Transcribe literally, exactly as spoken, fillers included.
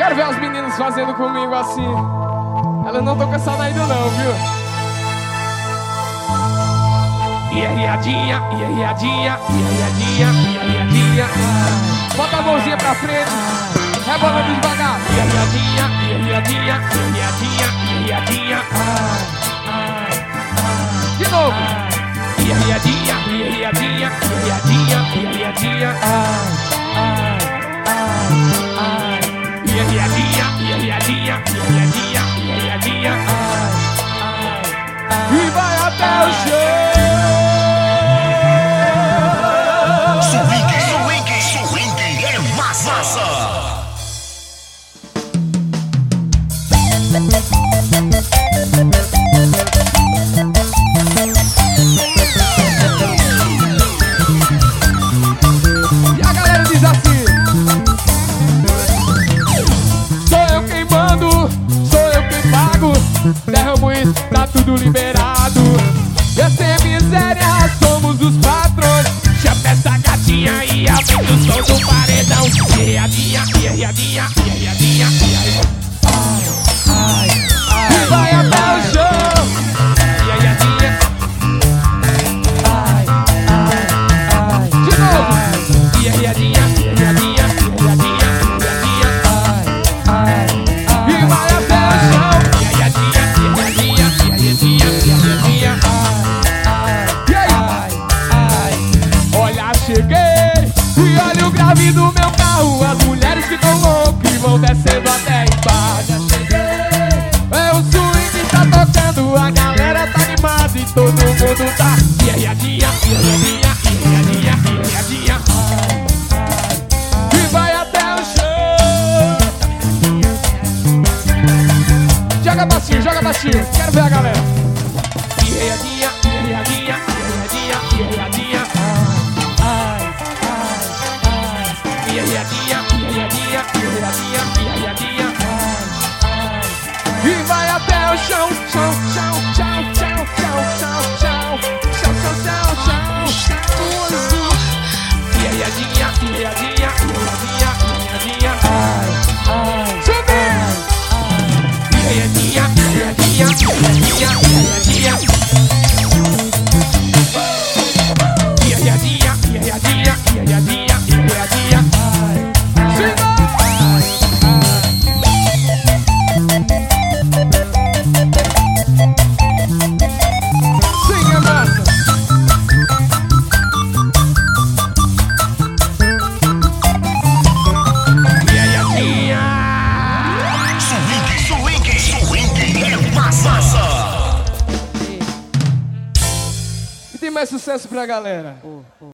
Quero ver as meninas fazendo comigo assim. Elas não estão cansadas ainda não, viu? Iarriadinha, iarriadinha, iarriadinha, iarriadinha. Bota a mãozinha pra frente, rebolando devagar. Iarriadinha, iarriadinha, iarriadinha, iarriadinha. De novo. Iarriadinha, iarriadinha, iarriadinha, iarriadinha. Iarriadinha, iarriadinha, iarriadinha, iarriadinha. E vai até o chão. Swing, swing, swing é massa. E a galera diz assim: sou eu quem mando, sou eu quem pago. Derramo isso, tá tudo liberado. Eu sem miséria, somos os patrões. Chama essa gatinha e aumenta o som do paredão. Iarriadinha, iarriadinha, iarriadinha, iarriadinha. E vai até o chão. Iarriadinha. De novo. Iarriadinha, iarriadinha, iarriadinha, iarriadinha. E vai até o chão. Iarriadinha, iarriadinha, iarriadinha, iarriadinha. E aí? Olha, cheguei. E olha o grave do meu carro. As mulheres ficam loucas e vão descendo até embaixo. É o swing tá tocando, a galera tá animada e todo mundo tá. Iarriadinha, iarriadinha, iarriadinha, iarriadinha. E vai até o chão. Joga baixinho, joga baixinho. Quero ver a galera. Iarriadinha, iarriadinha, iarriadinha, iarriadinha. Iarriadinha, iarriadinha, iarriadinha, iarriadinha. E vai até o chão, chão, chão, chão, chão, chão, chão, chão, chão, chão, chão, chão, chão. Iarriadinha, iarriadinha, iarriadinha, iarriadinha. Subi! Iarriadinha, iarriadinha, iarriadinha, iarriadinha. Iarriadinha, iarriadinha, iarriadinha, iarriadinha. Sim, massa. Iarriadinha. Swing, swing, swing é massa. E tem mais sucesso pra galera.